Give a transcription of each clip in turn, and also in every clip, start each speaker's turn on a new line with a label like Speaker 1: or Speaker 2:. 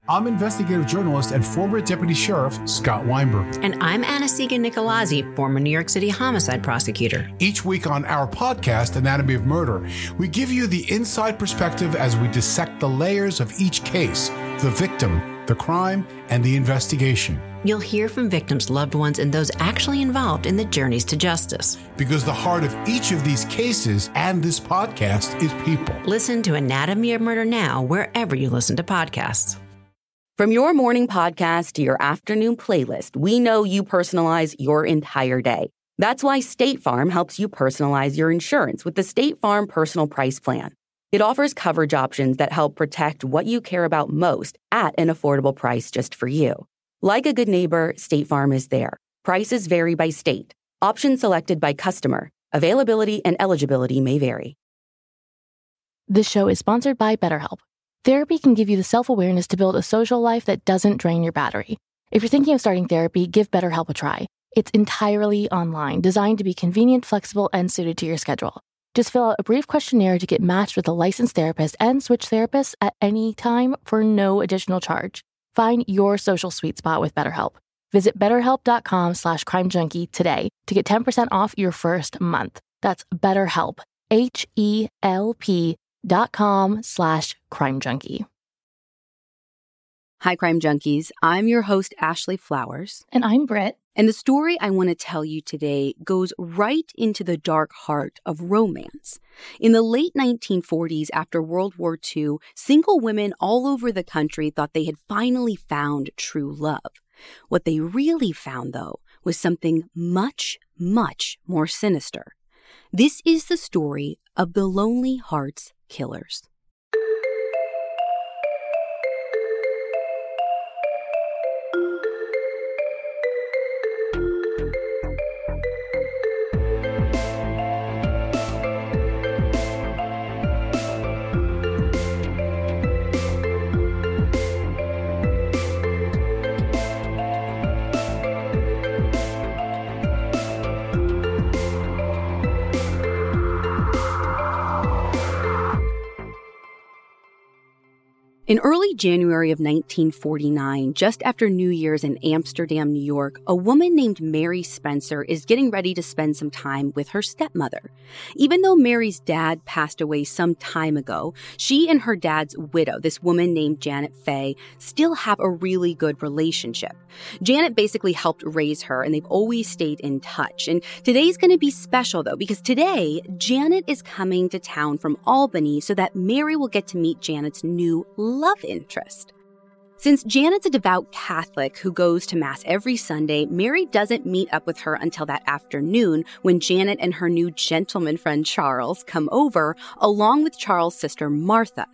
Speaker 1: I'm investigative journalist and former Deputy Sheriff Scott Weinberg.
Speaker 2: And I'm Anastasia Nicolazzi, former New York City homicide prosecutor.
Speaker 1: Each week on our podcast, Anatomy of Murder, we give you the inside perspective as we dissect the layers of each case, the victim, the crime, and the investigation.
Speaker 2: You'll hear from victims' loved ones and those actually involved in the journeys to justice.
Speaker 1: Because the heart of each of these cases and this podcast is people.
Speaker 2: Listen to Anatomy of Murder now wherever you listen to podcasts.
Speaker 3: From your morning podcast to your afternoon playlist, we know you personalize your entire day. That's why State Farm helps you personalize your insurance with the State Farm Personal Price Plan. It offers coverage options that help protect what you care about most at an affordable price just for you. Like a good neighbor, State Farm is there. Prices vary by state. Options selected by customer. Availability and eligibility may vary.
Speaker 4: This show is sponsored by BetterHelp. Therapy can give you the self-awareness to build a social life that doesn't drain your battery. If you're thinking of starting therapy, give BetterHelp a try. It's entirely online, designed to be convenient, flexible, and suited to your schedule. Just fill out a brief questionnaire to get matched with a licensed therapist and switch therapists at any time for no additional charge. Find your social sweet spot with BetterHelp. Visit BetterHelp.com/CrimeJunkie today to get 10% off your first month. That's BetterHelp, HELP.com/CrimeJunkie.
Speaker 3: Hi, Crime Junkies. I'm your host, Ashley Flowers.
Speaker 4: And I'm Britt.
Speaker 3: And the story I want to tell you today goes right into the dark heart of romance. In the late 1940s, after World War II, single women all over the country thought they had finally found true love. What they really found, though, was something much, much more sinister. This is the story of the Lonely Hearts Killers. In early January of 1949, just after New Year's in Amsterdam, New York, a woman named Mary Spencer is getting ready to spend some time with her stepmother. Even though Mary's dad passed away some time ago, she and her dad's widow, this woman named Janet Fay, still have a really good relationship. Janet basically helped raise her, and they've always stayed in touch. And today's going to be special, though, because today, Janet is coming to town from Albany so that Mary will get to meet Janet's new love interest. Since Janet's a devout Catholic who goes to Mass every Sunday, Mary doesn't meet up with her until that afternoon when Janet and her new gentleman friend Charles come over, along with Charles' sister Martha.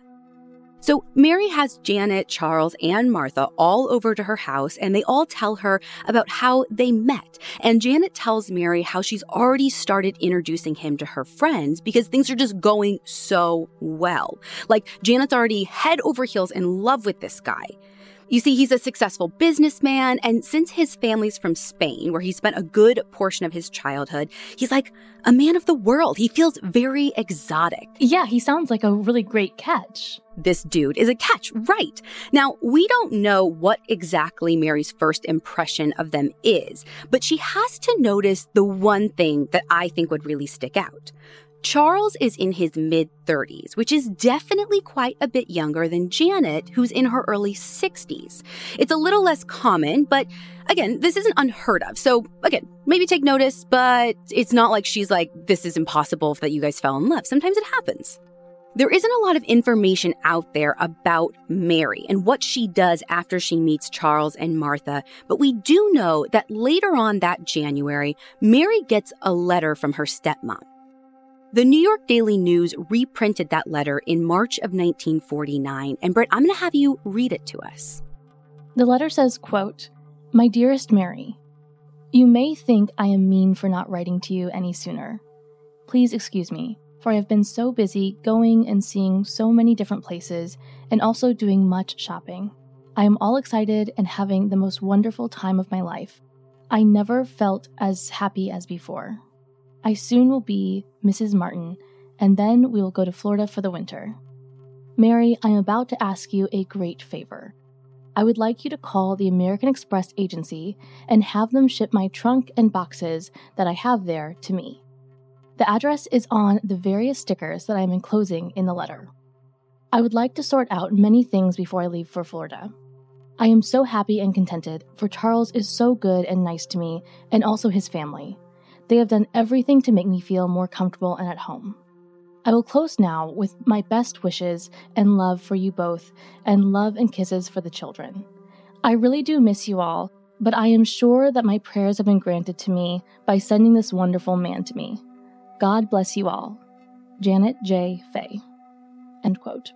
Speaker 3: So Mary has Janet, Charles, and Martha all over to her house, and they all tell her about how they met. And Janet tells Mary how she's already started introducing him to her friends because things are just going so well. Like, Janet's already head over heels in love with this guy. You see, he's a successful businessman, and since his family's from Spain, where he spent a good portion of his childhood, he's like a man of the world. He feels very exotic.
Speaker 4: Yeah, he sounds like a really great catch.
Speaker 3: This dude is a catch, right? Now, we don't know what exactly Mary's first impression of them is, but she has to notice the one thing that I think would really stick out. Charles is in his mid-30s, which is definitely quite a bit younger than Janet, who's in her early 60s. It's a little less common, but again, this isn't unheard of. So again, maybe take notice, but it's not like she's like, this is impossible that you guys fell in love. Sometimes it happens. There isn't a lot of information out there about Mary and what she does after she meets Charles and Martha, but we do know that later on that January, Mary gets a letter from her stepmom. The New York Daily News reprinted that letter in March of 1949, and Britt, I'm going to have you read it to us.
Speaker 4: The letter says, quote, "My dearest Mary, you may think I am mean for not writing to you any sooner. Please excuse me, for I have been so busy going and seeing so many different places and also doing much shopping. I am all excited and having the most wonderful time of my life. I never felt as happy as before. I soon will be Mrs. Martin, and then we will go to Florida for the winter. Mary, I am about to ask you a great favor. I would like you to call the American Express agency and have them ship my trunk and boxes that I have there to me. The address is on the various stickers that I am enclosing in the letter. I would like to sort out many things before I leave for Florida. I am so happy and contented, for Charles is so good and nice to me, and also his family. They have done everything to make me feel more comfortable and at home. I will close now with my best wishes and love for you both, and love and kisses for the children. I really do miss you all, but I am sure that my prayers have been granted to me by sending this wonderful man to me. God bless you all. Janet J. Fay. End quote.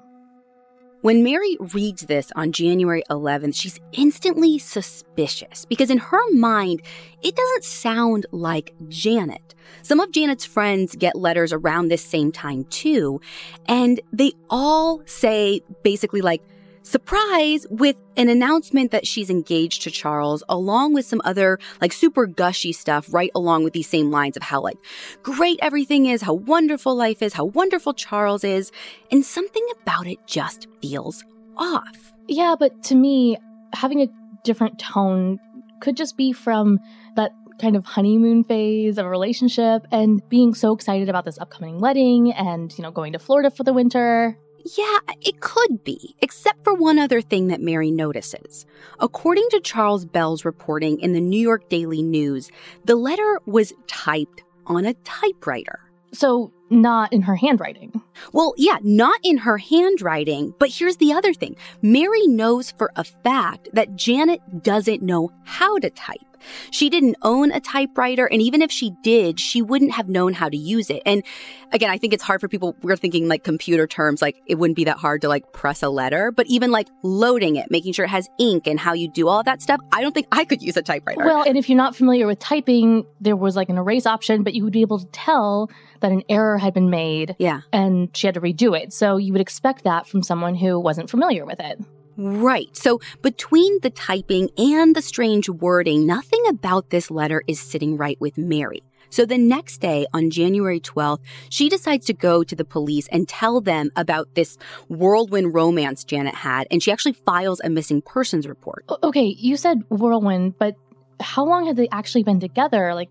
Speaker 3: When Mary reads this on January 11th, she's instantly suspicious because in her mind, it doesn't sound like Janet. Some of Janet's friends get letters around this same time too, and they all say basically like, surprise, with an announcement that she's engaged to Charles, along with some other like super gushy stuff right along with these same lines of how like great everything is, how wonderful life is, how wonderful Charles is, and something about it just feels off.
Speaker 4: Yeah, but to me, having a different tone could just be from that kind of honeymoon phase of a relationship and being so excited about this upcoming wedding and, going to Florida for the winter.
Speaker 3: Yeah, it could be, except for one other thing that Mary notices. According to Charles Bell's reporting in the New York Daily News, the letter was typed on a typewriter.
Speaker 4: So not in her handwriting.
Speaker 3: Well, yeah, not in her handwriting, but here's the other thing. Mary knows for a fact that Janet doesn't know how to type. She didn't own a typewriter, and even if she did, she wouldn't have known how to use it. And again, I think it's hard for people, we're thinking like computer terms, like it wouldn't be that hard to like press a letter, but even like loading it, making sure it has ink and how you do all that stuff, I don't think I could use a typewriter.
Speaker 4: Well, and if you're not familiar with typing, there was like an erase option, but you would be able to tell that an error had been made.
Speaker 3: Yeah.
Speaker 4: And she had to redo it. So you would expect that from someone who wasn't familiar with it.
Speaker 3: Right. So between the typing and the strange wording, nothing about this letter is sitting right with Mary. So the next day, on January 12th, she decides to go to the police and tell them about this whirlwind romance Janet had, and she actually files a missing persons report.
Speaker 4: Okay, you said whirlwind, but how long had they actually been together? Like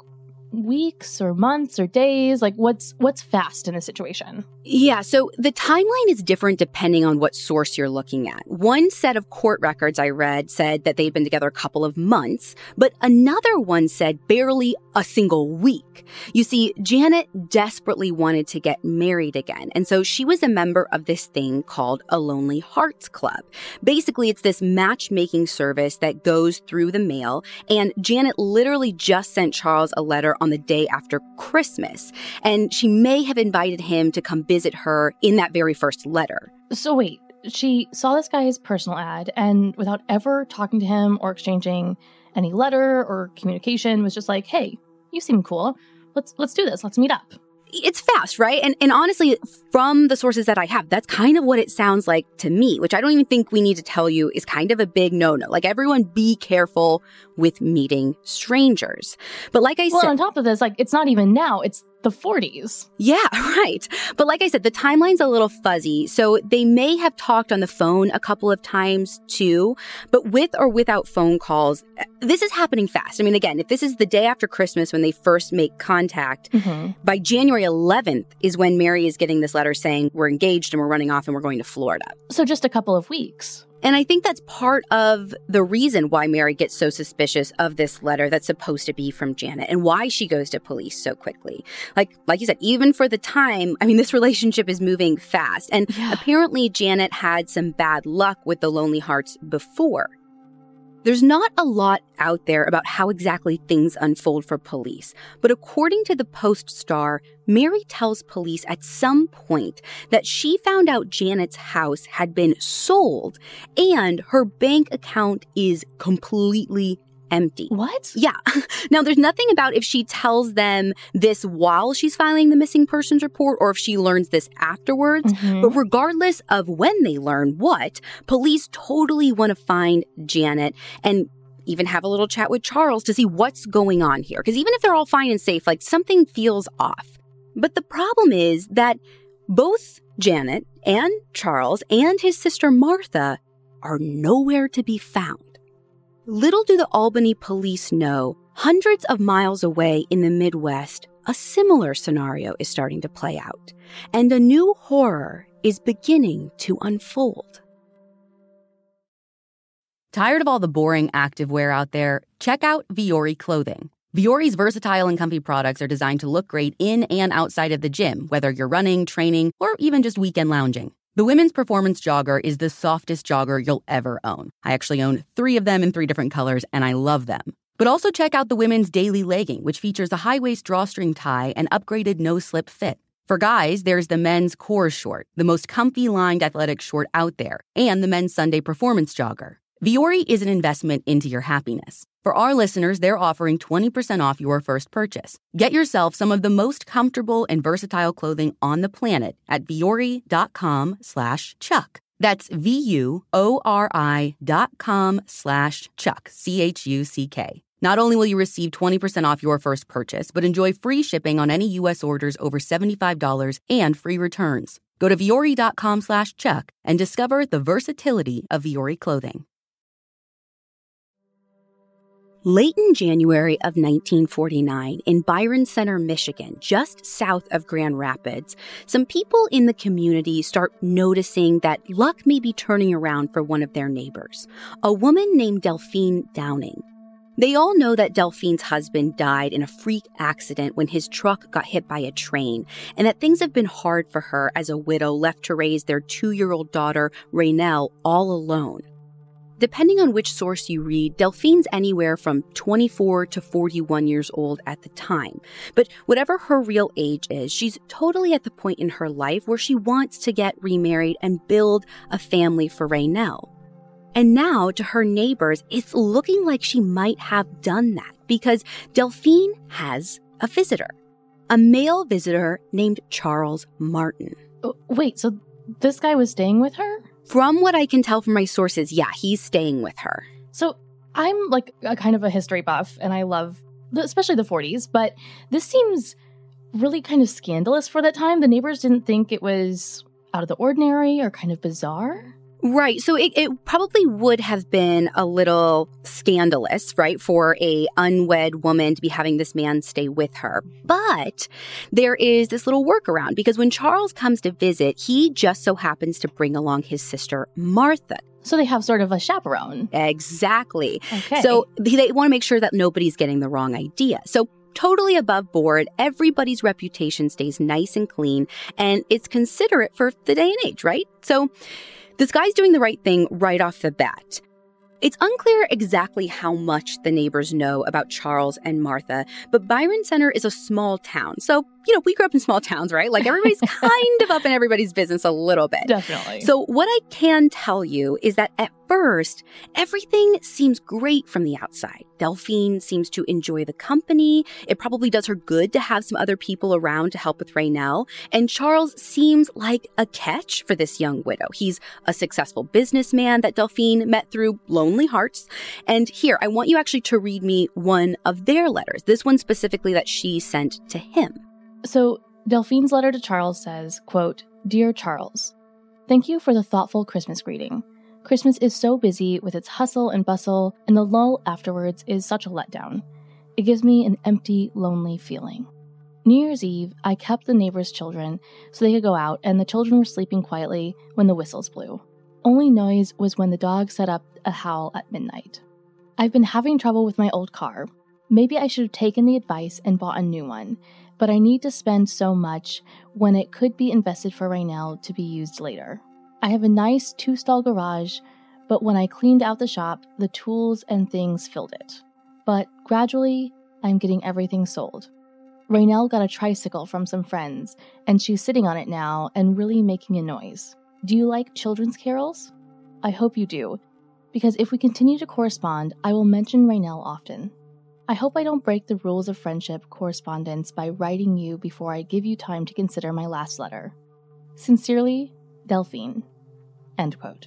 Speaker 4: weeks or months or days? Like what's fast in this situation?
Speaker 3: Yeah, so the timeline is different depending on what source you're looking at. One set of court records I read said that they'd been together a couple of months, but another one said barely a single week. You see, Janet desperately wanted to get married again, and so she was a member of this thing called a Lonely Hearts Club. Basically, it's this matchmaking service that goes through the mail, and Janet literally just sent Charles a letter on the day after Christmas, and she may have invited him to come visit her in that very first letter.
Speaker 4: So wait, she saw this guy's personal ad and without ever talking to him or exchanging any letter or communication was just like, hey, you seem cool. Let's do this. Let's meet up.
Speaker 3: It's fast, right? And honestly, from the sources that I have, that's kind of what it sounds like to me, which I don't even think we need to tell you is kind of a big no-no. Like, everyone be careful with meeting strangers. But like I said...
Speaker 4: Well, on top of this, like, it's not even now. It's the 40s.
Speaker 3: Yeah, right. But like I said, the timeline's a little fuzzy. So they may have talked on the phone a couple of times too, but with or without phone calls, this is happening fast. I mean, again, if this is the day after Christmas when they first make contact, by January 11th is when Mary is getting this letter saying we're engaged and we're running off and we're going to Florida.
Speaker 4: So just a couple of weeks.
Speaker 3: And I think that's part of the reason why Mary gets so suspicious of this letter that's supposed to be from Janet and why she goes to police so quickly. Like you said, even for the time, I mean, this relationship is moving fast. And apparently Janet had some bad luck with the Lonely Hearts before. There's not a lot out there about how exactly things unfold for police, but according to the Post-Star, Mary tells police at some point that she found out Janet's house had been sold and her bank account is completely empty.
Speaker 4: What?
Speaker 3: Yeah. Now, there's nothing about if she tells them this while she's filing the missing persons report or if she learns this afterwards. But regardless of when they learn what, police totally want to find Janet and even have a little chat with Charles to see what's going on here. Because even if they're all fine and safe, like something feels off. But the problem is that both Janet and Charles and his sister Martha are nowhere to be found. Little do the Albany police know, hundreds of miles away in the Midwest, a similar scenario is starting to play out, and a new horror is beginning to unfold.
Speaker 5: Tired of all the boring activewear out there? Check out Vuori clothing. Vuori's versatile and comfy products are designed to look great in and outside of the gym, whether you're running, training, or even just weekend lounging. The women's performance jogger is the softest jogger you'll ever own. I actually own 3 of them in 3 different colors, and I love them. But also check out the women's daily legging, which features a high-waist drawstring tie and upgraded no-slip fit. For guys, there's the men's Core Short, the most comfy lined athletic short out there, and the men's Sunday performance jogger. Vuori is an investment into your happiness. For our listeners, they're offering 20% off your first purchase. Get yourself some of the most comfortable and versatile clothing on the planet at vuori.com/Chuck. That's VUORI.com/Chuck, CHUCK. Not only will you receive 20% off your first purchase, but enjoy free shipping on any U.S. orders over $75 and free returns. Go to vuori.com/Chuck and discover the versatility of Vuori clothing.
Speaker 3: Late in January of 1949, in Byron Center, Michigan, just south of Grand Rapids, some people in the community start noticing that luck may be turning around for one of their neighbors, a woman named Delphine Downing. They all know that Delphine's husband died in a freak accident when his truck got hit by a train, and that things have been hard for her as a widow left to raise their 2-year-old daughter, Raynell, all alone. Depending on which source you read, Delphine's anywhere from 24 to 41 years old at the time. But whatever her real age is, she's totally at the point in her life where she wants to get remarried and build a family for Raynell. And now, to her neighbors, it's looking like she might have done that because Delphine has a visitor, a male visitor named Charles Martin.
Speaker 4: Wait, so this guy was staying with her?
Speaker 3: From what I can tell from my sources, yeah, he's staying with her.
Speaker 4: So I'm like a kind of a history buff, and I love, especially the 40s, but this seems really kind of scandalous for that time. The neighbors didn't think it was out of the ordinary or kind of bizarre?
Speaker 3: Right. So it probably would have been a little scandalous, right, for a unwed woman to be having this man stay with her. But there is this little workaround because when Charles comes to visit, he just so happens to bring along his sister, Martha.
Speaker 4: So they have sort of a chaperone.
Speaker 3: Exactly.
Speaker 4: Okay.
Speaker 3: So they want to make sure that nobody's getting the wrong idea. So totally above board, everybody's reputation stays nice and clean, and it's considerate for the day and age, right? So this guy's doing the right thing right off the bat. It's unclear exactly how much the neighbors know about Charles and Martha, but Byron Center is a small town. So, we grew up in small towns, right? Like everybody's kind of up in everybody's business a little bit.
Speaker 4: Definitely.
Speaker 3: So what I can tell you is that at first, everything seems great from the outside. Delphine seems to enjoy the company. It probably does her good to have some other people around to help with Raynell. And Charles seems like a catch for this young widow. He's a successful businessman that Delphine met through Lonely Hearts. And here, I want you actually to read me one of their letters, this one specifically that she sent to him.
Speaker 4: So Delphine's letter to Charles says, quote, "Dear Charles, thank you for the thoughtful Christmas greeting. Christmas is so busy with its hustle and bustle, and the lull afterwards is such a letdown. It gives me an empty, lonely feeling. New Year's Eve, I kept the neighbors' children so they could go out, and the children were sleeping quietly when the whistles blew. Only noise was when the dog set up a howl at midnight. I've been having trouble with my old car. Maybe I should have taken the advice and bought a new one, but I need to spend so much when it could be invested for Raynell to be used later. I have a nice 2-stall garage, but when I cleaned out the shop, the tools and things filled it. But gradually, I'm getting everything sold. Raynell got a tricycle from some friends, and she's sitting on it now and really making a noise. Do you like children's carols? I hope you do, because if we continue to correspond, I will mention Raynell often. I hope I don't break the rules of friendship correspondence by writing you before I give you time to consider my last letter. Sincerely, Delphine." End quote.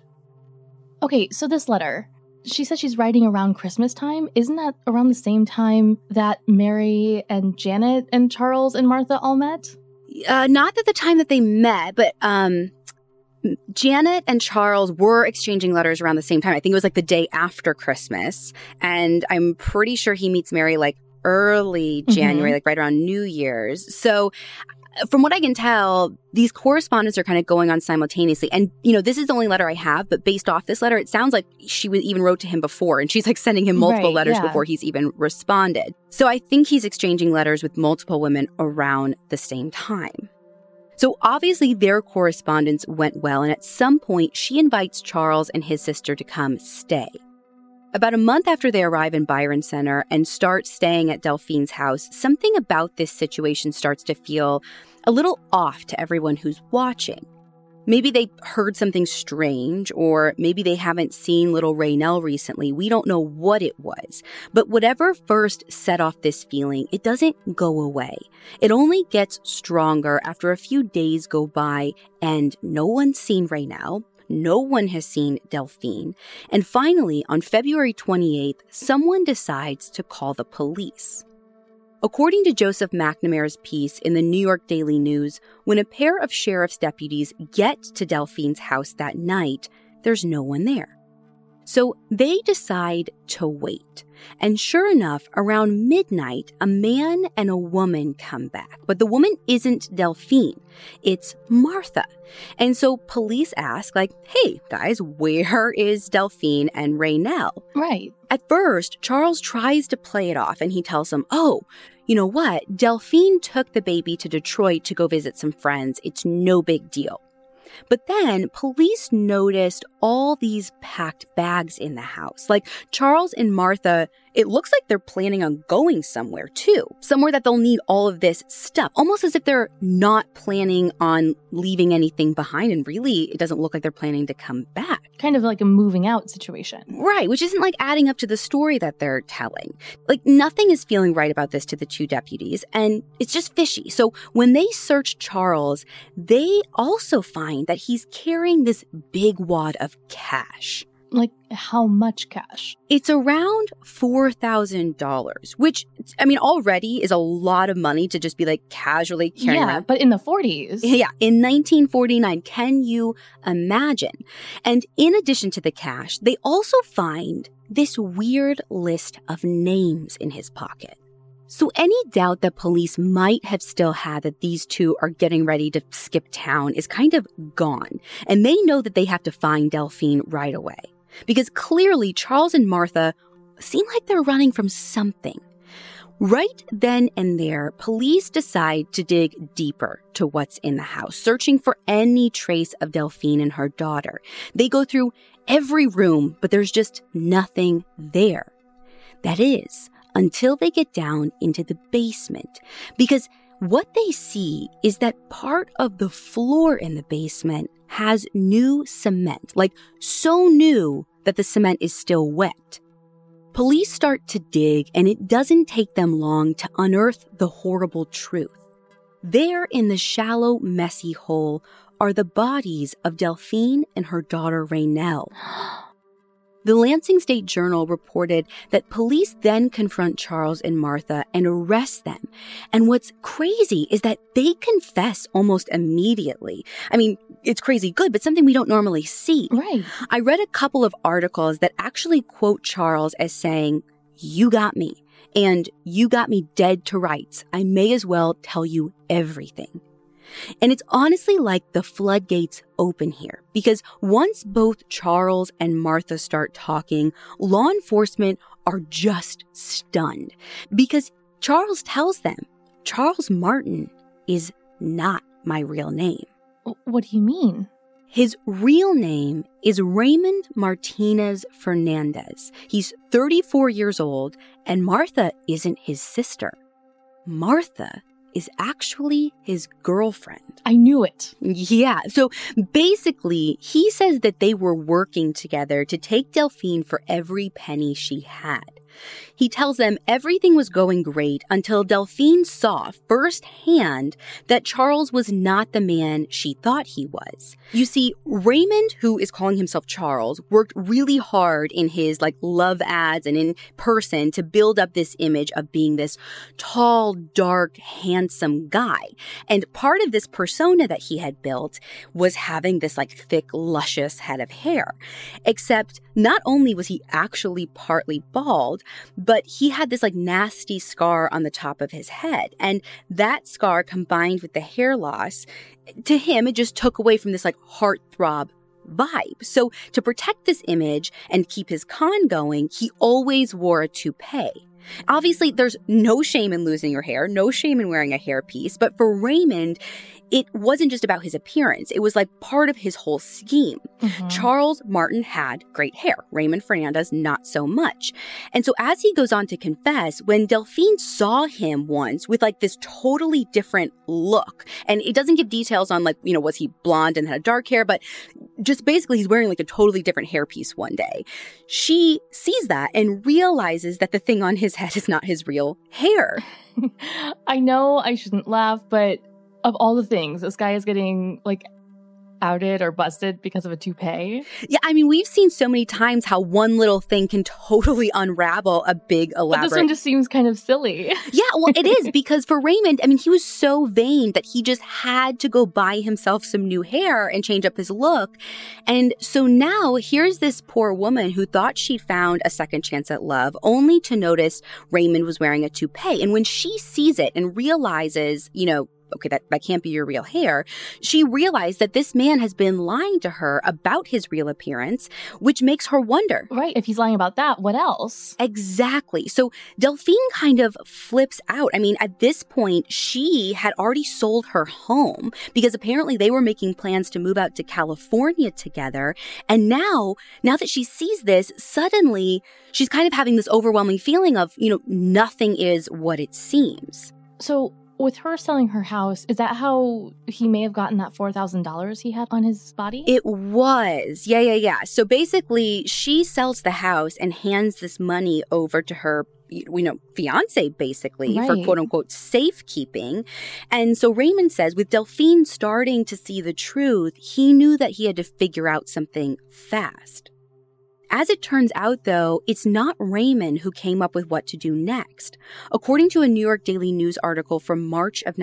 Speaker 4: Okay, so this letter, she says she's writing around Christmas time. Isn't that around the same time that Mary and Janet and Charles and Martha all met?
Speaker 3: Not at the time that they met, but Janet and Charles were exchanging letters around the same time. I think it was like the day after Christmas. And I'm pretty sure he meets Mary like early January, like right around New Year's. So from what I can tell, these correspondence are kind of going on simultaneously. And, you know, this is the only letter I have, but based off this letter, it sounds like she even wrote to him before. And she's like sending him multiple letters before he's even responded. So I think he's exchanging letters with multiple women around the same time. So obviously their correspondence went well. And at some point, she invites Charles and his sister to come stay. About a month after they arrive in Byron Center and start staying at Delphine's house, something about this situation starts to feel a little off to everyone who's watching. Maybe they heard something strange, or maybe they haven't seen little Raynell recently. We don't know what it was. But whatever first set off this feeling, it doesn't go away. It only gets stronger after a few days go by and no one's seen Raynell. No one has seen Delphine. And finally, on February 28th, someone decides to call the police. According to Joseph McNamara's piece in the New York Daily News, when a pair of sheriff's deputies get to Delphine's house that night, there's no one there. So they decide to wait. And sure enough, around midnight, a man and a woman come back. But the woman isn't Delphine. It's Martha. And so police ask, like, hey, guys, where is Delphine and Raynell?
Speaker 4: Right.
Speaker 3: At first, Charles tries to play it off and he tells them, oh, you know what? Delphine took the baby to Detroit to go visit some friends. It's no big deal. But then police noticed all these packed bags in the house. Like Charles and Martha, it looks like they're planning on going somewhere too. Somewhere that they'll need all of this stuff. Almost as if they're not planning on leaving anything behind. And really, it doesn't look like they're planning to come back.
Speaker 4: Kind of like a moving out situation.
Speaker 3: Right, which isn't like adding up to the story that they're telling. Like nothing is feeling right about this to the two deputies, and it's just fishy. So when they search Charles, they also find that he's carrying this big wad of cash.
Speaker 4: Like how much cash?
Speaker 3: It's around $4,000, which, I mean, already is a lot of money to just be like casually carrying around.
Speaker 4: Yeah, but in the 40s.
Speaker 3: Yeah, in 1949, can you imagine? And in addition to the cash, they also find this weird list of names in his pocket. So any doubt that police might have still had that these two are getting ready to skip town is kind of gone. And they know that they have to find Delphine right away. Because clearly Charles and Martha seem like they're running from something. Right then and there, police decide to dig deeper to what's in the house, searching for any trace of Delphine and her daughter. They go through every room, but there's just nothing there. That is, until they get down into the basement. Because what they see is that part of the floor in the basement has new cement, like so new that the cement is still wet. Police start to dig, and it doesn't take them long to unearth the horrible truth. There in the shallow, messy hole are the bodies of Delphine and her daughter Raynell. The Lansing State Journal reported that police then confront Charles and Martha and arrest them. And what's crazy is that they confess almost immediately. I mean, it's crazy good, but something we don't normally see.
Speaker 4: Right.
Speaker 3: I read a couple of articles that actually quote Charles as saying, "You got me, and you got me dead to rights. I may as well tell you everything." And it's honestly like the floodgates open here, because once both Charles and Martha start talking, law enforcement are just stunned. Because Charles tells them, Charles Martin is not my real name.
Speaker 4: What do you mean?
Speaker 3: His real name is Raymond Martinez Fernandez. He's 34 years old, and Martha isn't his sister. Martha is actually his girlfriend.
Speaker 4: I knew it.
Speaker 3: Yeah. So basically, he says that they were working together to take Delphine for every penny she had. He tells them everything was going great until Delphine saw firsthand that Charles was not the man she thought he was. You see, Raymond, who is calling himself Charles, worked really hard in his love ads and in person to build up this image of being this tall, dark, handsome guy. And part of this persona that he had built was having this thick, luscious head of hair. Except not only was he actually partly bald, but he had this nasty scar on the top of his head. And that scar combined with the hair loss, to him, it just took away from this heartthrob vibe. So to protect this image and keep his con going, he always wore a toupee. Obviously, there's no shame in losing your hair, no shame in wearing a hairpiece, but for Raymond, it wasn't just about his appearance. It was part of his whole scheme. Mm-hmm. Charles Martin had great hair. Raymond Fernandez, not so much. And so as he goes on to confess, when Delphine saw him once with this totally different look, and it doesn't give details on was he blonde and had dark hair, but just basically he's wearing a totally different hairpiece one day. She sees that and realizes that the thing on his head is not his real hair.
Speaker 4: I know I shouldn't laugh, but of all the things, this guy is getting outed or busted because of a toupee.
Speaker 3: Yeah, I mean, we've seen so many times how one little thing can totally unravel a big, elaborate...
Speaker 4: But this one just seems kind of silly.
Speaker 3: Yeah, well, it is, because for Raymond, I mean, he was so vain that he just had to go buy himself some new hair and change up his look. And so now, here's this poor woman who thought she'd found a second chance at love, only to notice Raymond was wearing a toupee. And when she sees it and realizes, okay, that can't be your real hair, she realized that this man has been lying to her about his real appearance, which makes her wonder.
Speaker 4: Right, if he's lying about that, what else?
Speaker 3: Exactly. So Delphine kind of flips out. I mean, at this point, she had already sold her home because apparently they were making plans to move out to California together. And now that she sees this, suddenly she's kind of having this overwhelming feeling of, nothing is what it seems.
Speaker 4: So with her selling her house, is that how he may have gotten that $4,000 he had on his body?
Speaker 3: It was. Yeah. So basically, she sells the house and hands this money over to her, fiance, basically,
Speaker 4: right,
Speaker 3: for quote-unquote safekeeping. And so Raymond says, with Delphine starting to see the truth, he knew that he had to figure out something fast. As it turns out, though, it's not Raymond who came up with what to do next. According to a New York Daily News article from March of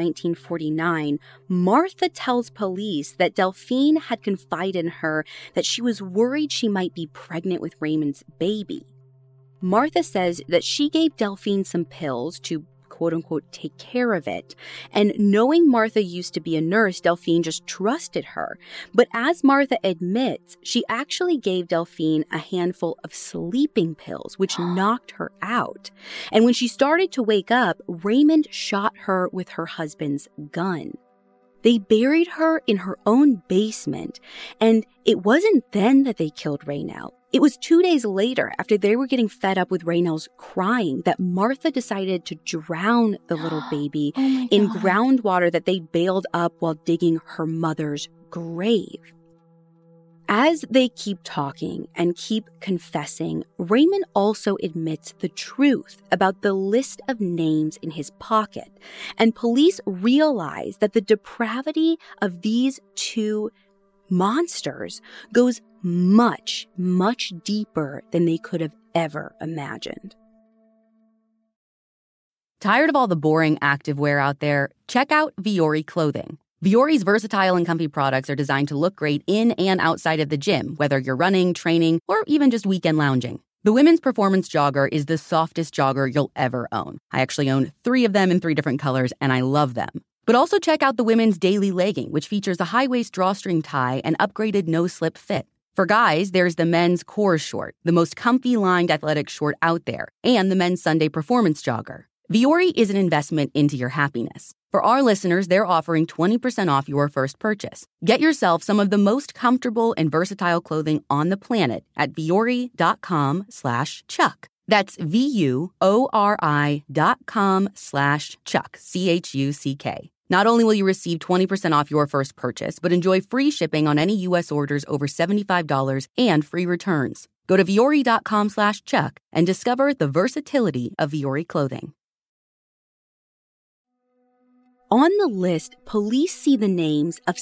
Speaker 3: 1949, Martha tells police that Delphine had confided in her that she was worried she might be pregnant with Raymond's baby. Martha says that she gave Delphine some pills to quote-unquote take care of it. And knowing Martha used to be a nurse, Delphine just trusted her. But as Martha admits, she actually gave Delphine a handful of sleeping pills, which knocked her out. And when she started to wake up, Raymond shot her with her husband's gun. They buried her in her own basement, and it wasn't then that they killed Raynell. It was 2 days later, after they were getting fed up with Raynell's crying, that Martha decided to drown the little baby in groundwater that they bailed up while digging her mother's grave. As they keep talking and keep confessing, Raymond also admits the truth about the list of names in his pocket, and police realize that the depravity of these two monsters goes much, much deeper than they could have ever imagined.
Speaker 5: Tired of all the boring activewear out there? Check out Vuori clothing. Vuori's versatile and comfy products are designed to look great in and outside of the gym, whether you're running, training, or even just weekend lounging. The women's performance jogger is the softest jogger you'll ever own. I actually own 3 of them in 3 different colors, and I love them. But also check out the women's daily legging, which features a high-waist drawstring tie and upgraded no-slip fit. For guys, there's the men's core short, the most comfy lined athletic short out there, and the men's Sunday performance jogger. Vuori is an investment into your happiness. For our listeners, they're offering 20% off your first purchase. Get yourself some of the most comfortable and versatile clothing on the planet at vuori.com/Chuck. That's VUORI.com/Chuck, CHUCK. Not only will you receive 20% off your first purchase, but enjoy free shipping on any U.S. orders over $75 and free returns. Go to Vuori.com/Chuck and discover the versatility of Vuori clothing.
Speaker 3: On the list, police see the names of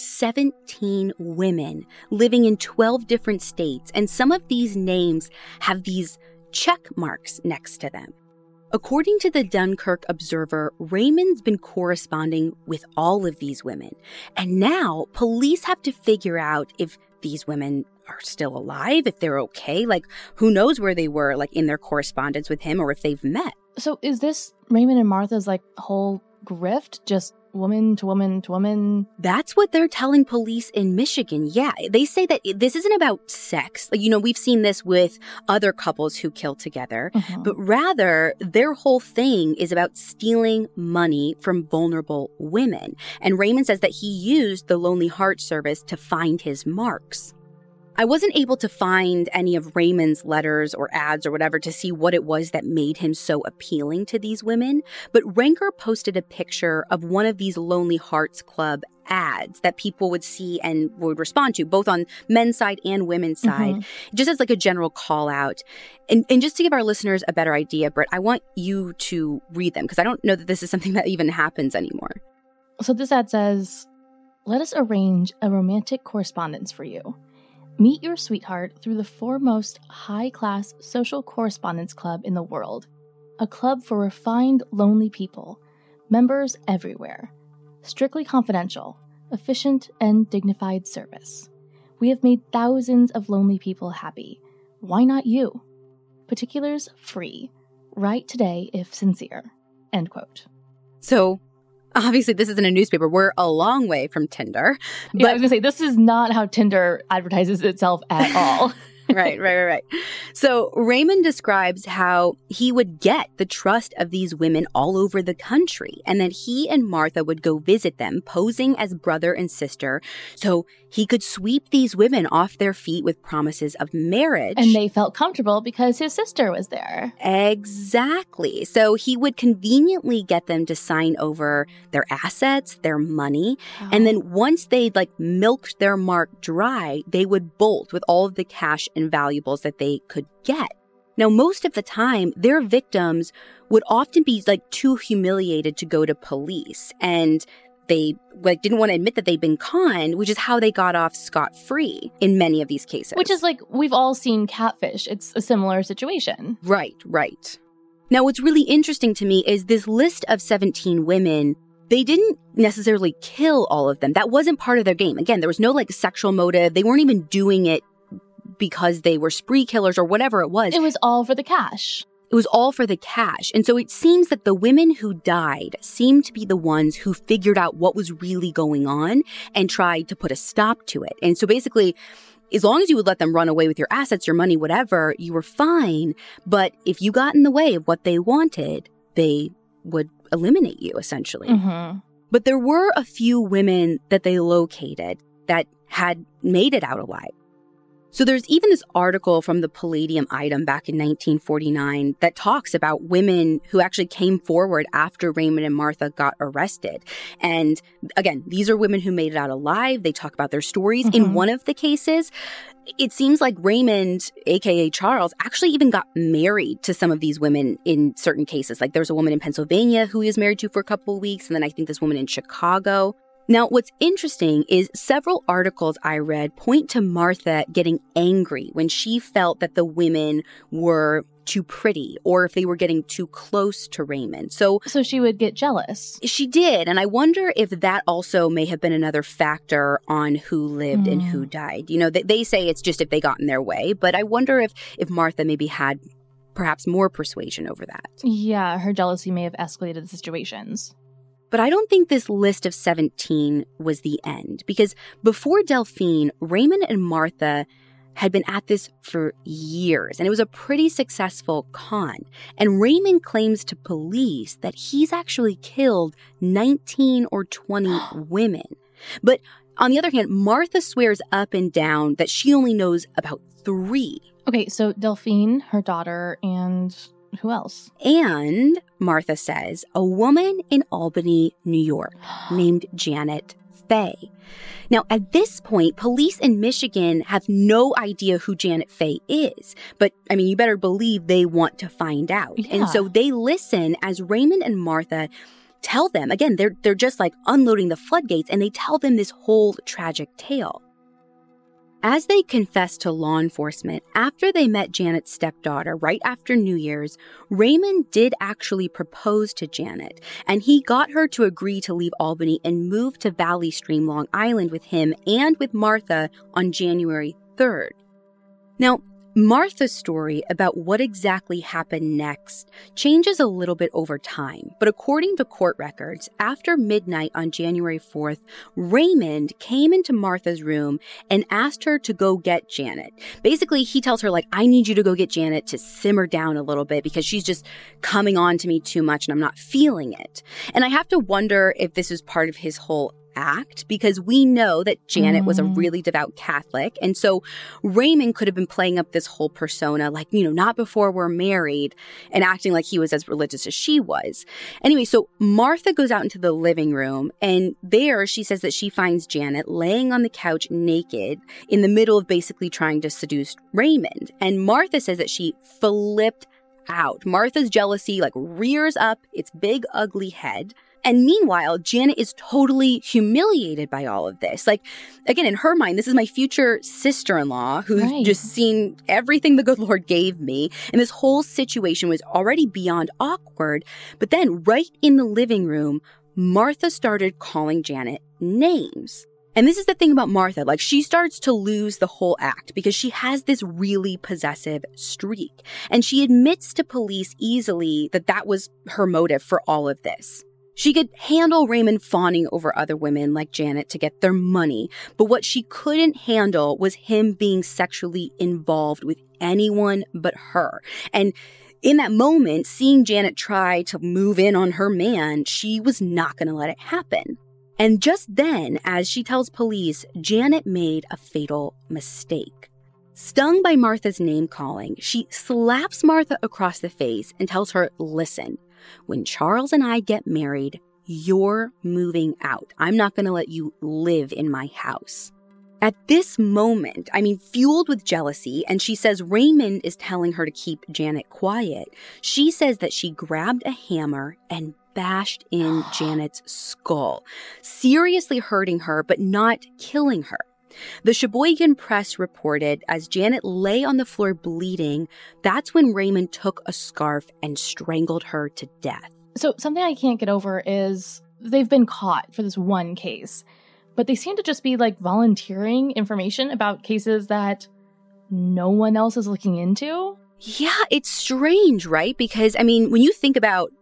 Speaker 3: 17 women living in 12 different states, and some of these names have these check marks next to them. According to the Dunkirk Observer, Raymond's been corresponding with all of these women, and now police have to figure out if these women are still alive, if they're okay. Like, who knows where they were, like, in their correspondence with him, or if they've met.
Speaker 4: So is this Raymond and Martha's, like, whole grift? Just woman to woman to woman?
Speaker 3: That's what they're telling police in Michigan. Yeah, they say that this isn't about sex. Like, we've seen this with other couples who kill together, but rather their whole thing is about stealing money from vulnerable women. And Raymond says that he used the Lonely Heart Service to find his marks. I wasn't able to find any of Raymond's letters or ads or whatever to see what it was that made him so appealing to these women, but Ranker posted a picture of one of these Lonely Hearts Club ads that people would see and would respond to, both on men's side and women's side, just as like a general call out. And just to give our listeners a better idea, Britt, I want you to read them because I don't know that this is something that even happens anymore.
Speaker 4: So this ad says, "Let us arrange a romantic correspondence for you. Meet your sweetheart through the foremost high-class social correspondence club in the world. A club for refined, lonely people. Members everywhere. Strictly confidential. Efficient and dignified service. We have made thousands of lonely people happy. Why not you? Particulars free. Write today if sincere." End quote.
Speaker 3: So, obviously, this isn't a newspaper. We're a long way from Tinder.
Speaker 4: But I was going to say, this is not how Tinder advertises itself at all.
Speaker 3: Right. So Raymond describes how he would get the trust of these women all over the country, and that he and Martha would go visit them, posing as brother and sister, so he could sweep these women off their feet with promises of marriage.
Speaker 4: And they felt comfortable because his sister was there.
Speaker 3: Exactly. So he would conveniently get them to sign over their assets, their money, and then once they'd milked their mark dry, they would bolt with all of the cash and valuables that they could get. Now, most of the time, their victims would often be too humiliated to go to police, and they didn't want to admit that they'd been conned, which is how they got off scot-free in many of these cases.
Speaker 4: Which is we've all seen Catfish. It's a similar situation.
Speaker 3: Right. Now, what's really interesting to me is this list of 17 women. They didn't necessarily kill all of them. That wasn't part of their game. Again, there was no sexual motive. They weren't even doing it because they were spree killers or whatever it was.
Speaker 4: It was all for the cash.
Speaker 3: It was all for the cash. And so it seems that the women who died seemed to be the ones who figured out what was really going on and tried to put a stop to it. And so basically, as long as you would let them run away with your assets, your money, whatever, you were fine. But if you got in the way of what they wanted, they would eliminate you, essentially. But there were a few women that they located that had made it out alive. So there's even this article from the Palladium Item back in 1949 that talks about women who actually came forward after Raymond and Martha got arrested. And again, these are women who made it out alive. They talk about their stories. In one of the cases, it seems like Raymond, aka Charles, actually even got married to some of these women in certain cases. There was a woman in Pennsylvania who he was married to for a couple of weeks, and then I think this woman in Chicago. Now, what's interesting is several articles I read point to Martha getting angry when she felt that the women were too pretty or if they were getting too close to Raymond. So
Speaker 4: she would get jealous.
Speaker 3: She did. And I wonder if that also may have been another factor on who lived and who died. They say it's just if they got in their way. But I wonder if Martha maybe had perhaps more persuasion over that.
Speaker 4: Yeah, her jealousy may have escalated the situations.
Speaker 3: But I don't think this list of 17 was the end, because before Delphine, Raymond and Martha had been at this for years, and it was a pretty successful con. And Raymond claims to police that he's actually killed 19 or 20 women. But on the other hand, Martha swears up and down that she only knows about 3.
Speaker 4: Okay, so Delphine, her daughter, and who else?
Speaker 3: And Martha says a woman in Albany, New York, named Janet Faye. Now, at this point, police in Michigan have no idea who Janet Faye is. But, I mean, you better believe they want to find out.
Speaker 4: Yeah.
Speaker 3: And so they listen as Raymond and Martha tell them, again, they're just like unloading the floodgates, and they tell them this whole tragic tale. As they confess to law enforcement, after they met Janet's stepdaughter right after New Year's, Raymond did actually propose to Janet, and he got her to agree to leave Albany and move to Valley Stream, Long Island with him and with Martha on January 3rd. Now, Martha's story about what exactly happened next changes a little bit over time, but according to court records, after midnight on January 4th, Raymond came into Martha's room and asked her to go get Janet. Basically, he tells her, like, I need you to go get Janet to simmer down a little bit because she's just coming on to me too much and I'm not feeling it. And I have to wonder if this is part of his whole act, because we know that Janet was a really devout Catholic. And so Raymond could have been playing up this whole persona, like, not before we're married, and acting like he was as religious as she was. Anyway, so Martha goes out into the living room, and there she says that she finds Janet laying on the couch naked in the middle of basically trying to seduce Raymond. And Martha says that she flipped out. Martha's jealousy rears up its big, ugly head. And meanwhile, Janet is totally humiliated by all of this. Again, in her mind, this is my future sister-in-law who's just seen everything the good Lord gave me. And this whole situation was already beyond awkward. But then right in the living room, Martha started calling Janet names. And this is the thing about Martha, she starts to lose the whole act because she has this really possessive streak. And she admits to police easily that that was her motive for all of this. She could handle Raymond fawning over other women like Janet to get their money, but what she couldn't handle was him being sexually involved with anyone but her. And in that moment, seeing Janet try to move in on her man, she was not going to let it happen. And just then, as she tells police, Janet made a fatal mistake. Stung by Martha's name-calling, she slaps Martha across the face and tells her, listen, when Charles and I get married, you're moving out. I'm not going to let you live in my house. At this moment, fueled with jealousy, and she says Raymond is telling her to keep Janet quiet, she says that she grabbed a hammer and bashed in Janet's skull, seriously hurting her but not killing her. The Sheboygan Press reported as Janet lay on the floor bleeding, that's when Raymond took a scarf and strangled her to death.
Speaker 4: So something I can't get over is they've been caught for this one case, but they seem to just be volunteering information about cases that no one else is looking into.
Speaker 3: Yeah, it's strange, right? Because, when you think about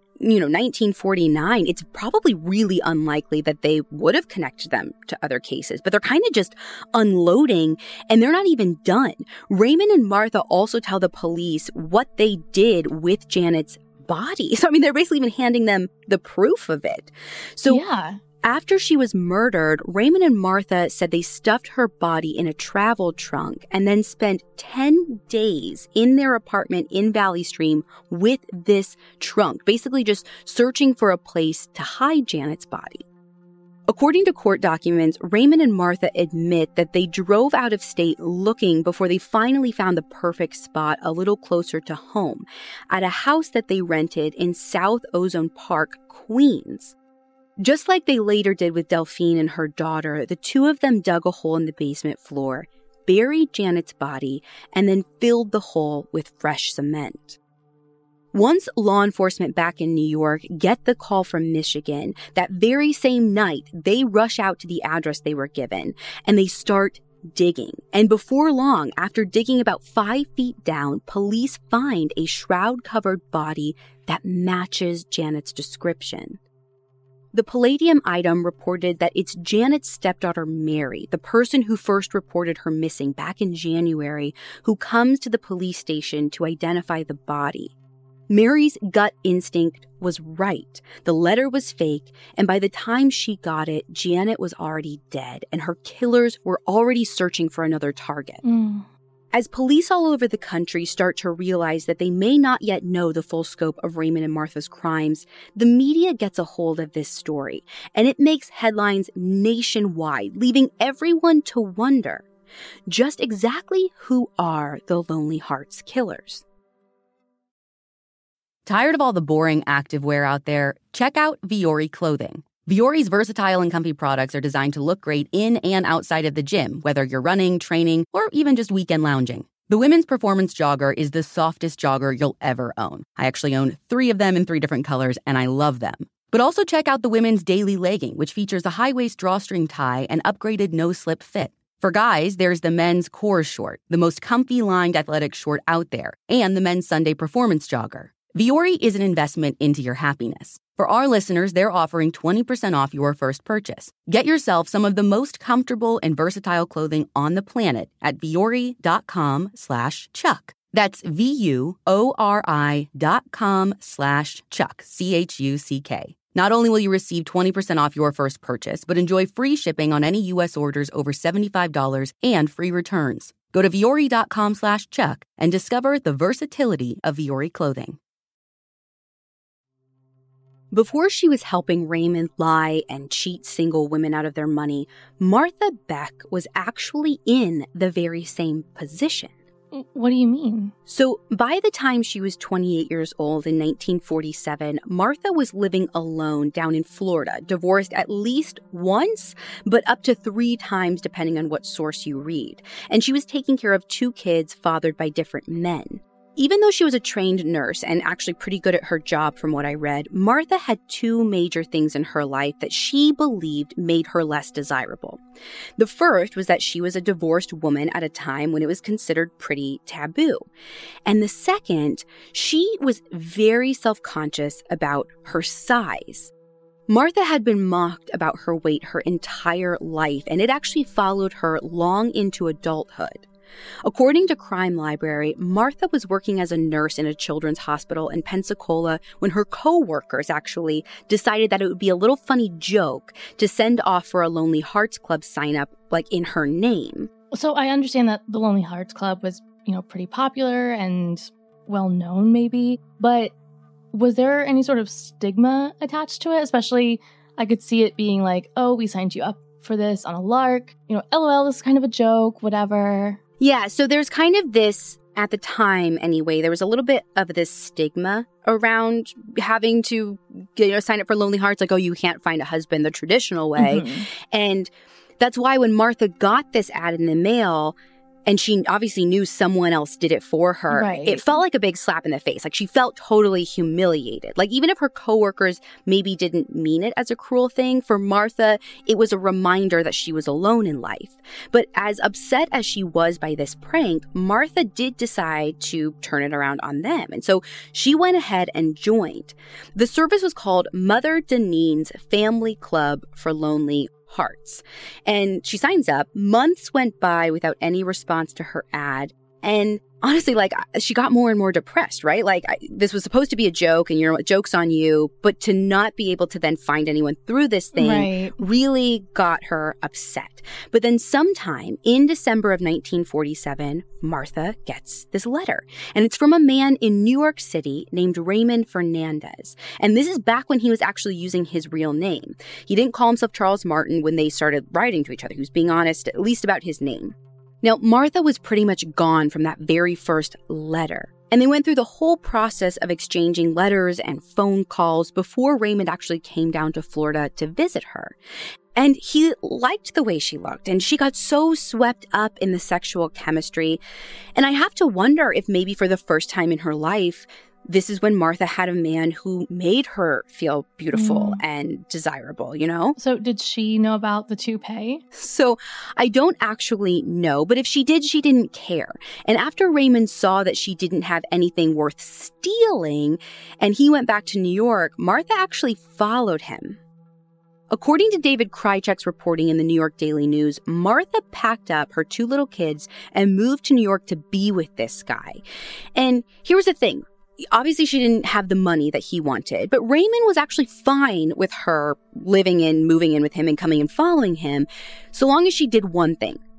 Speaker 3: 1949, it's probably really unlikely that they would have connected them to other cases, but they're kind of just unloading and they're not even done. Raymond and Martha also tell the police what they did with Janet's body. So, they're basically even handing them the proof of it. So, yeah. After she was murdered, Raymond and Martha said they stuffed her body in a travel trunk and then spent 10 days in their apartment in Valley Stream with this trunk, basically just searching for a place to hide Janet's body. According to court documents, Raymond and Martha admit that they drove out of state looking before they finally found the perfect spot a little closer to home, at a house that they rented in South Ozone Park, Queens. Just like they later did with Delphine and her daughter, the two of them dug a hole in the basement floor, buried Janet's body, and then filled the hole with fresh cement. Once law enforcement back in New York get the call from Michigan, that very same night, they rush out to the address they were given, and they start digging. And before long, after digging about 5 feet down, police find a shroud-covered body that matches Janet's description. The Palladium item reported that it's Janet's stepdaughter, Mary, the person who first reported her missing back in January, who comes to the police station to identify the body. Mary's gut instinct was right. The letter was fake, and by the time she got it, Janet was already dead, and her killers were already searching for another target. As police all over the country start to realize that they may not yet know the full scope of Raymond and Martha's crimes, the media gets a hold of this story, and it makes headlines nationwide, leaving everyone to wonder just exactly who are the Lonely Hearts Killers.
Speaker 5: Tired of all the boring activewear out there? Check out Vuori clothing. Vuori's versatile and comfy products are designed to look great in and outside of the gym, whether you're running, training, or even just weekend lounging. The women's performance jogger is the softest jogger you'll ever own. I actually own 3 of them in 3 different colors, and I love them. But also check out the women's daily legging, which features a high-waist drawstring tie and upgraded no-slip fit. For guys, there's the men's Core Short, the most comfy lined athletic short out there, and the men's Sunday performance jogger. Vuori is an investment into your happiness. For our listeners, they're offering 20% off your first purchase. Get yourself some of the most comfortable and versatile clothing on the planet at vuori.com/Chuck. That's VUORI.com/Chuck, CHUCK. Not only will you receive 20% off your first purchase, but enjoy free shipping on any U.S. orders over $75 and free returns. Go to vuori.com/Chuck and discover the versatility of Vuori clothing.
Speaker 3: Before she was helping Raymond lie and cheat single women out of their money, Martha Beck was actually in the very same position.
Speaker 4: What do you mean?
Speaker 3: So by the time she was 28 years old in 1947, Martha was living alone down in Florida, divorced at least once, but up to 3 times depending on what source you read. And she was taking care of 2 kids fathered by different men. Even though she was a trained nurse and actually pretty good at her job from what I read, Martha had 2 major things in her life that she believed made her less desirable. The first was that she was a divorced woman at a time when it was considered pretty taboo. And the second, she was very self-conscious about her size. Martha had been mocked about her weight her entire life, and it actually followed her long into adulthood. According to Crime Library, Martha was working as a nurse in a children's hospital in Pensacola when her co-workers actually decided that it would be a little funny joke to send off for a Lonely Hearts Club sign-up, like in her name.
Speaker 4: So I understand that the Lonely Hearts Club was, pretty popular and well-known maybe, but was there any sort of stigma attached to it? Especially, I could see it being like, oh, we signed you up for this on a lark, LOL, this is kind of a joke, whatever.
Speaker 3: Yeah, so there's kind of this, at the time anyway, there was a little bit of this stigma around having to sign up for Lonely Hearts, like, oh, you can't find a husband the traditional way. Mm-hmm. And that's why when Martha got this ad in the mail, and she obviously knew someone else did it for her, right, it felt like a big slap in the face. Like, she felt totally humiliated. Like, even if her coworkers maybe didn't mean it as a cruel thing, for Martha, it was a reminder that she was alone in life. But as upset as she was by this prank, Martha did decide to turn it around on them. And so she went ahead and joined. The service was called Mother Deneen's Family Club for Lonely Hearts. And she signs up. Months went by without any response to her ad. And honestly, she got more and more depressed, right? This was supposed to be a joke and, joke's on you. But to not be able to then find anyone through this thing really got her upset. But then sometime in December of 1947, Martha gets this letter. And it's from a man in New York City named Raymond Fernandez. And this is back when he was actually using his real name. He didn't call himself Charles Martin when they started writing to each other. He was being honest, at least about his name. Now, Martha was pretty much gone from that very first letter. And they went through the whole process of exchanging letters and phone calls before Raymond actually came down to Florida to visit her. And he liked the way she looked, and she got so swept up in the sexual chemistry. And I have to wonder if maybe for the first time in her life, this is when Martha had a man who made her feel beautiful and desirable,
Speaker 4: So did she know about the toupee?
Speaker 3: So I don't actually know, but if she did, she didn't care. And after Raymond saw that she didn't have anything worth stealing, and he went back to New York, Martha actually followed him. According to David Krychek's reporting in the New York Daily News, Martha packed up her 2 little kids and moved to New York to be with this guy. And here was the thing. Obviously, she didn't have the money that he wanted, but Raymond was actually fine with her moving in with him and coming and following him, so long as she did one thing.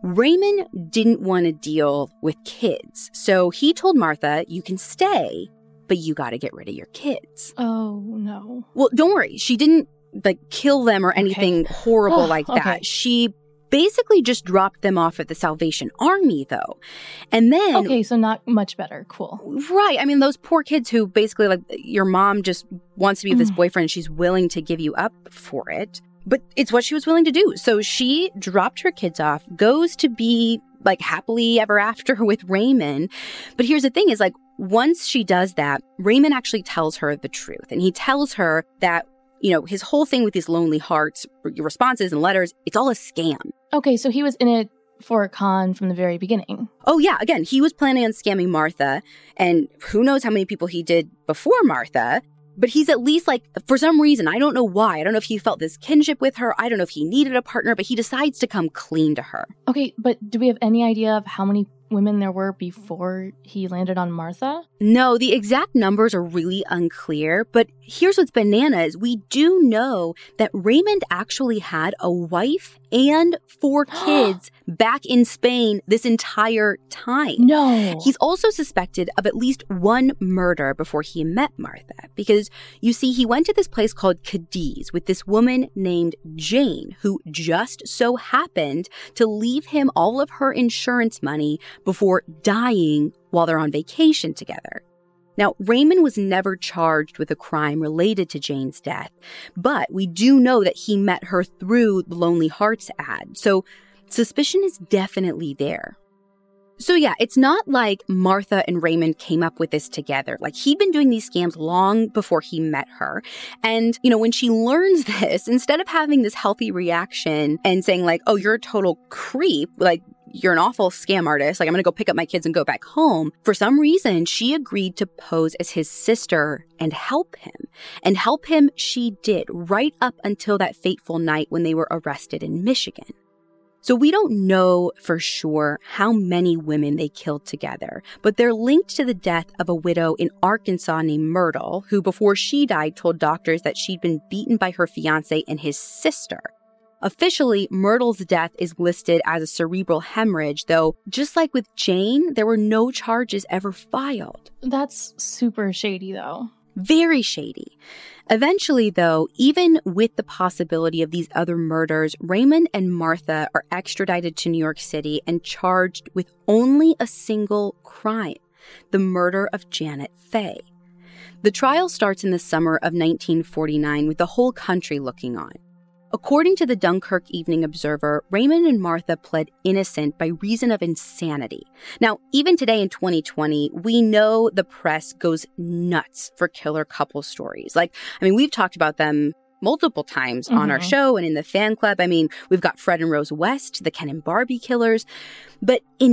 Speaker 3: Raymond didn't want to deal with kids, so he told Martha, you can stay, but you got to get rid of your kids.
Speaker 4: Oh, no.
Speaker 3: Well, don't worry. She didn't kill them or anything horrible like that.
Speaker 4: Okay.
Speaker 3: She basically just dropped them off at the Salvation Army, though. And then...
Speaker 4: Okay, so not much better. Cool.
Speaker 3: Right. I mean, those poor kids who basically, your mom just wants to be with this boyfriend. She's willing to give you up for it. But it's what she was willing to do. So she dropped her kids off, goes to be, happily ever after with Raymond. But here's the thing is, once she does that, Raymond actually tells her the truth. And he tells her that, his whole thing with these lonely hearts, responses and letters, it's all a scam.
Speaker 4: Okay, so he was in it for a con from the very beginning.
Speaker 3: Oh, yeah. Again, he was planning on scamming Martha. And who knows how many people he did before Martha. But he's at least for some reason, I don't know why. I don't know if he felt this kinship with her. I don't know if he needed a partner, but he decides to come clean to her.
Speaker 4: Okay, but do we have any idea of how many women there were before he landed on Martha?
Speaker 3: No, the exact numbers are really unclear. But here's what's bananas. We do know that Raymond actually had a wife and 4 kids back in Spain this entire time.
Speaker 4: No.
Speaker 3: He's also suspected of at least 1 murder before he met Martha. Because, you see, he went to this place called Cadiz with this woman named Jane, who just so happened to leave him all of her insurance money before dying while they're on vacation together. Now, Raymond was never charged with a crime related to Jane's death, but we do know that he met her through the Lonely Hearts ad, so suspicion is definitely there. So yeah, it's not like Martha and Raymond came up with this together. He'd been doing these scams long before he met her. And, when she learns this, instead of having this healthy reaction and saying oh, you're a total creep, you're an awful scam artist, I'm going to go pick up my kids and go back home. For some reason, she agreed to pose as his sister and help him. And help him she did, right up until that fateful night when they were arrested in Michigan. So we don't know for sure how many women they killed together, but they're linked to the death of a widow in Arkansas named Myrtle, who before she died told doctors that she'd been beaten by her fiancé and his sister. Officially, Myrtle's death is listed as a cerebral hemorrhage, though just like with Jane, there were no charges ever filed.
Speaker 4: That's super shady, though.
Speaker 3: Very shady. Eventually, though, even with the possibility of these other murders, Raymond and Martha are extradited to New York City and charged with only a single crime, the murder of Janet Faye. The trial starts in the summer of 1949 with the whole country looking on. According to the Dunkirk Evening Observer, Raymond and Martha pled innocent by reason of insanity. Now, even today in 2020, we know the press goes nuts for killer couple stories. We've talked about them multiple times on our show and in the fan club. We've got Fred and Rose West, the Ken and Barbie killers. But in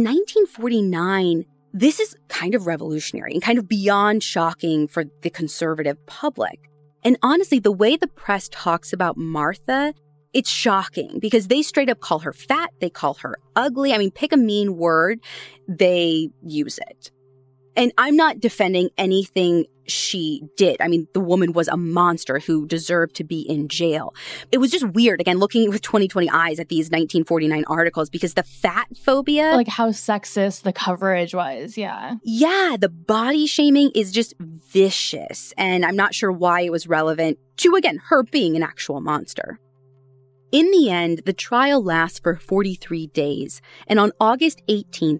Speaker 3: 1949, this is kind of revolutionary and kind of beyond shocking for the conservative public. And honestly, the way the press talks about Martha, it's shocking because they straight up call her fat. They call her ugly. Pick a mean word, they use it. And I'm not defending anything she did. The woman was a monster who deserved to be in jail. It was just weird, again, looking with 2020 eyes at these 1949 articles because the fat phobia...
Speaker 4: how sexist the coverage was, yeah.
Speaker 3: Yeah, the body shaming is just vicious. And I'm not sure why it was relevant to, again, her being an actual monster. In the end, the trial lasts for 43 days, and on August 18,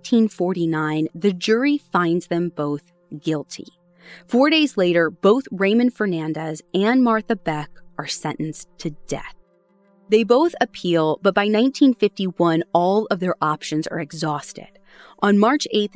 Speaker 3: 1949, the jury finds them both guilty. 4 days later, both Raymond Fernandez and Martha Beck are sentenced to death. They both appeal, but by 1951, all of their options are exhausted. On March 8,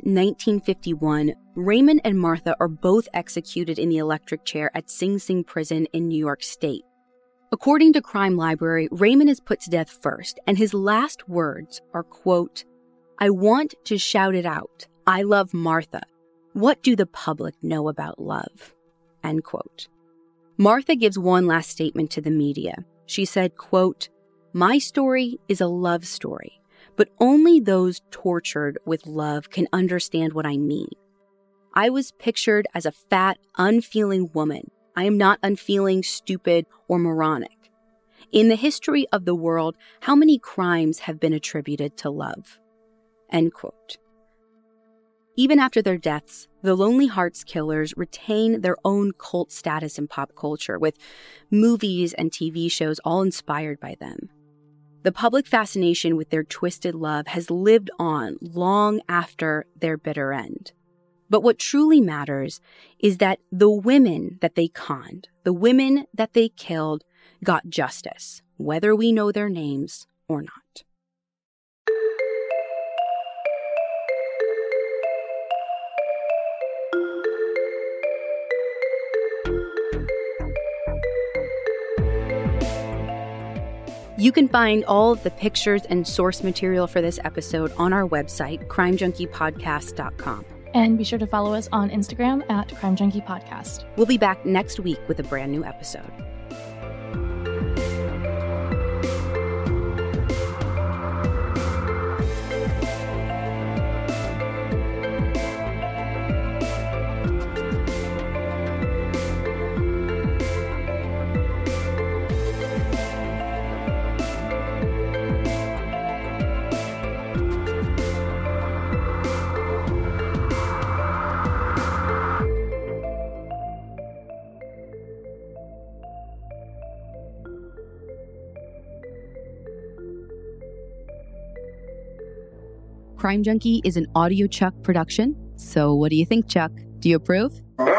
Speaker 3: 1951, Raymond and Martha are both executed in the electric chair at Sing Sing Prison in New York State. According to Crime Library, Raymond is put to death first, and his last words are, quote, "I want to shout it out. I love Martha. What do the public know about love?" End quote. Martha gives one last statement to the media. She said, quote, "My story is a love story, but only those tortured with love can understand what I mean. I was pictured as a fat, unfeeling woman. I am not unfeeling, stupid, or moronic. In the history of the world, how many crimes have been attributed to love? End quote. Even after their deaths, the Lonely Hearts killers retain their own cult status in pop culture, with movies and TV shows all inspired by them. The public fascination with their twisted love has lived on long after their bitter end. But what truly matters is that the women that they conned, the women that they killed, got justice, whether we know their names or not. You can find all of the pictures and source material for this episode on our website, crimejunkiepodcast.com.
Speaker 4: And be sure to follow us on Instagram at Crime Junkie Podcast.
Speaker 3: We'll be back next week with a brand new episode. Crime Junkie is an Audio Chuck production. So what do you think, Chuck? Do you approve?